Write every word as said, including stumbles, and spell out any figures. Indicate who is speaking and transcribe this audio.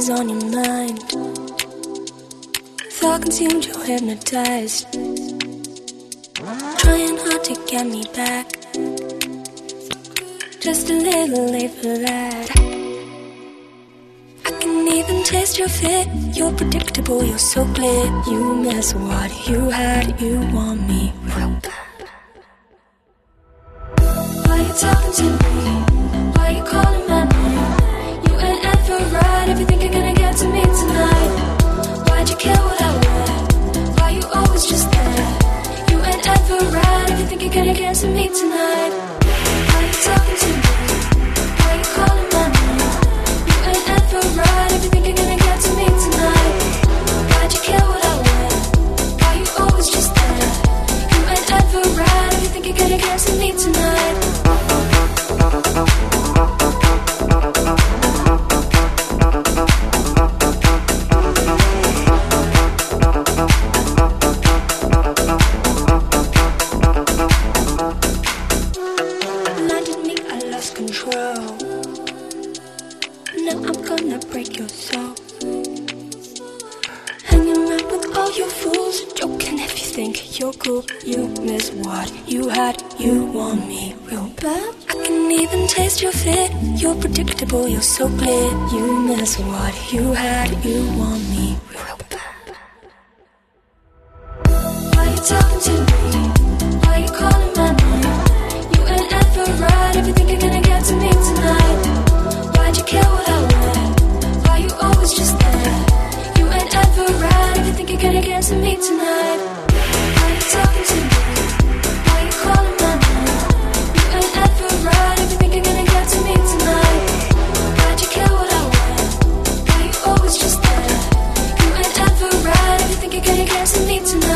Speaker 1: always on your mind. Thought consumed, you're hypnotized, trying hard to get me back. Just a little late for that. I can even taste your fit. You're predictable, you're so clear. You miss what you had, you want me real bad. Why you talking to me? Why you calling my name? You ain't ever right if you think you're gonna get to me tonight. Why'd you care what I wear? Why you always just there? You ain't ever right if you think you're gonna get to me tonight. Why you talking to me? Why you calling my name? You ain't ever right if you think you're gonna get to me tonight. Why'd you care what I wear? Why you always just there? You ain't ever right if you think you're gonna get to me tonight. Blinded me, I lost control. Now I'm gonna break your soul. Hanging around with all you fools, joking if you think you're cool. You miss what you had, you want me real bad. I can even taste your fit. You're predictable, you're so clear. You miss what you had, you want me real bad. Why you talking to me? Why you calling my name? You ain't ever right if you think you're gonna get to me tonight. Why'd you care what I wear? Why you always just there? You ain't ever right if you think you're gonna get to me tonight. Why you talking to me? Why you calling my name? You ain't ever right if you think you're gonna get to me tonight. Why'd you care what I wear? Why you always just there? You ain't ever right if you think you're gonna get to me tonight.